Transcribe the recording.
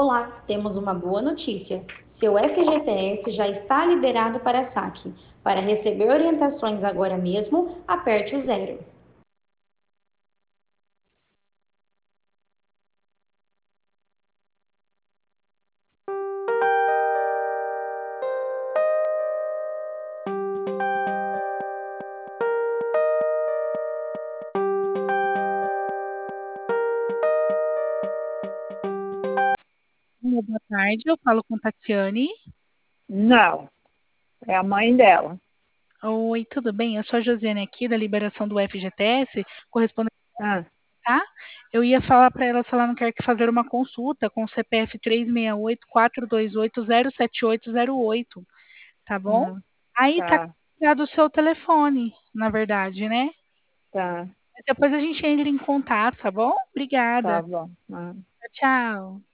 Olá, temos uma boa notícia. Seu FGTS já está liberado para saque. Para receber orientações agora mesmo, aperte o zero. Boa tarde, eu falo com Tatiane. Não, é a mãe dela. Oi, tudo bem? Eu sou a Josiane aqui da liberação do FGTS, correspondente, Ah, tá? Eu ia falar para ela se ela não quer que fazer uma consulta com o CPF 368-428-07808, tá bom? ah, Aí tá tá, ligado o seu telefone, na verdade, né? tá, Depois a gente entra em contato, tá bom? tá Obrigada. bom. Ah. Tchau.